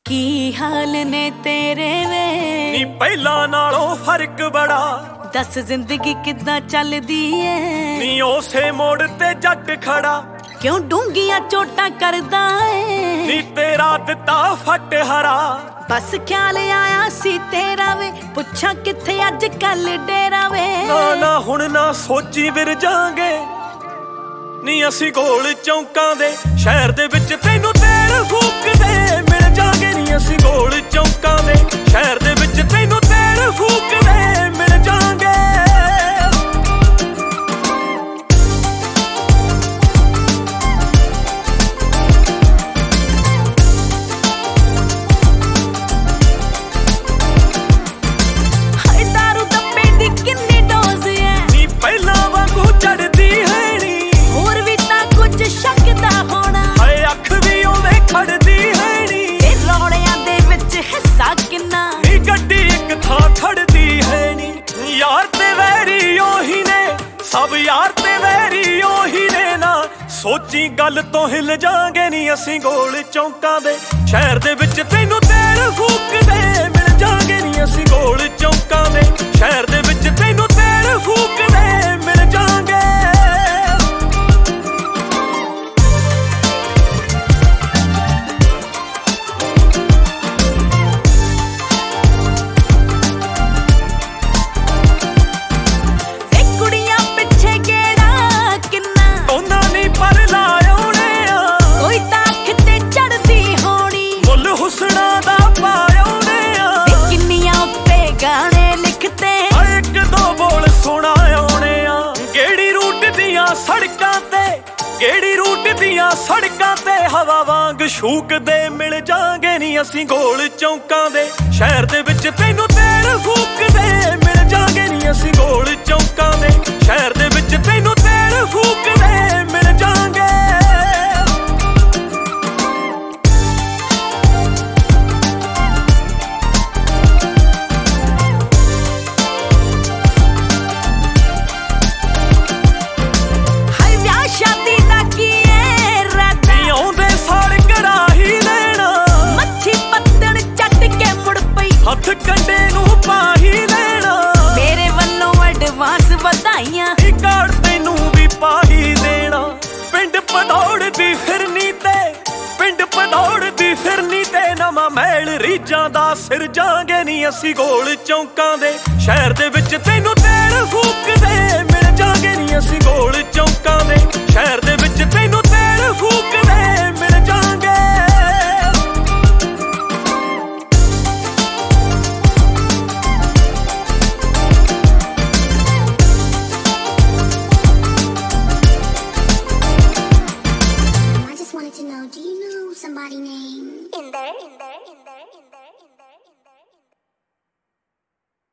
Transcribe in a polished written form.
की हाल ने तेरे वे नी पहला नालों फर्क बड़ा। दस जिंदगी किद्दां चलदी है नी उसे मोड़ ते जट खड़ा। क्यों डूंगियां चोटां करदा है नी तेरा दिता फट हरा। बस ख्याल आया सी तेरा वे पुछां किथे अज कल डेरा वे। ना ना हुण ना सोची विर जांगे नी असी गोल चौंकां दे शहर दे विच तैनू तेल फूक दे मिल जांगे। नी असी गोल चौंकां दे शहर दे विच तैनू तेल फूक दे मिल जांगे। सब यार ते वैरी ओही ने ना सोची गल तो हिल जांगे। नी असी गोल चौंकां दे शहर दे विच तैनू तेल फूक दे मिल जांगे। नी असी गोल चौंकां दे शहर दे विच तैनू तेल फूक दे मिल जांगे। केड़ी रूट दियां सड़कां ते हवा वांग शूक दे मिल जांगे। नी असी गोल चौंकां दे शहर दे विच तैनू तेल फूक दे मिल जांगे। नी असी गोल चौंकां दे शहर दे विच तैनू तेल फूक दे मिल जांगे। हथ कंडे नू पाही लेना मेरे वल्लों एडवांस वधाइयां कार्ड तैनू भी पाही देना। पिंड पदौड़ दी फिरनी ते पिंड पदौड़ दी फिरनी ते नवां महल रीजां दा सिर जांगे। नी असी गोल चौंकां दे शहर दे विच तैनू तेल फूक दे मिल जांगे। नी असी गोल चौंकां दे शहर दे विच तैनू तेल फूक दे मिल जांगे। Do you know somebody named in there?